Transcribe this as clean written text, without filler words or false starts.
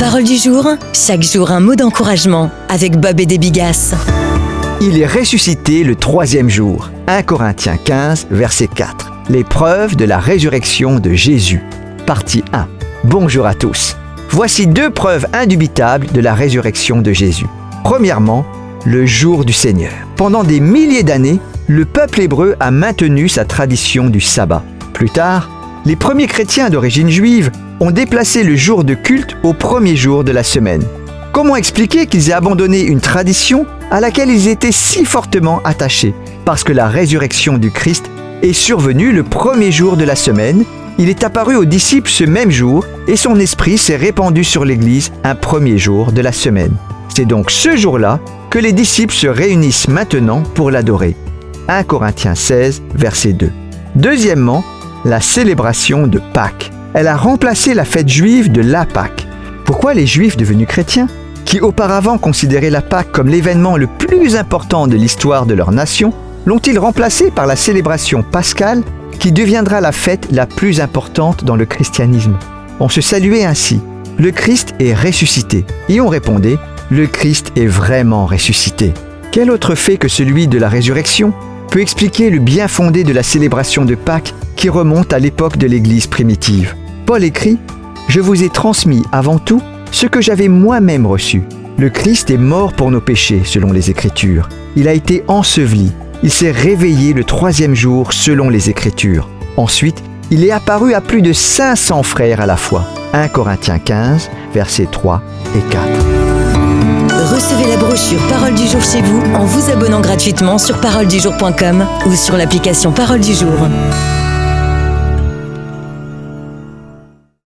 Parole du jour, chaque jour un mot d'encouragement avec Bob et des Bigas. Il est ressuscité le troisième jour. 1 Corinthiens 15, verset 4. L'épreuve de la résurrection de Jésus. Partie 1. Bonjour à tous. Voici 2 preuves indubitables de la résurrection de Jésus. Premièrement, le jour du Seigneur. Pendant des milliers d'années, le peuple hébreu a maintenu sa tradition du sabbat. Plus tard, les premiers chrétiens d'origine juive ont déplacé le jour de culte au premier jour de la semaine. Comment expliquer qu'ils aient abandonné une tradition à laquelle ils étaient si fortement attachés? Parce que la résurrection du Christ est survenue le premier jour de la semaine, il est apparu aux disciples ce même jour et son esprit s'est répandu sur l'Église un premier jour de la semaine. C'est donc ce jour-là que les disciples se réunissent maintenant pour l'adorer. 1 Corinthiens 16, verset 2. Deuxièmement, la célébration de Pâques. Elle a remplacé la fête juive de la Pâques. Pourquoi les Juifs devenus chrétiens, qui auparavant considéraient la Pâques comme l'événement le plus important de l'histoire de leur nation, l'ont-ils remplacée par la célébration pascale qui deviendra la fête la plus importante dans le christianisme? On se saluait ainsi: le Christ est ressuscité. Et on répondait: le Christ est vraiment ressuscité. Quel autre fait que celui de la résurrection peut expliquer le bien fondé de la célébration de Pâques qui remonte à l'époque de l'Église primitive? Paul écrit: « Je vous ai transmis avant tout ce que j'avais moi-même reçu. Le Christ est mort pour nos péchés, selon les Écritures. Il a été enseveli. Il s'est réveillé le troisième jour, selon les Écritures. Ensuite, il est apparu à plus de 500 frères à la fois. » 1 Corinthiens 15, versets 3 et 4. Recevez la brochure Parole du jour chez vous en vous abonnant gratuitement sur paroledujour.com ou sur l'application Parole du jour.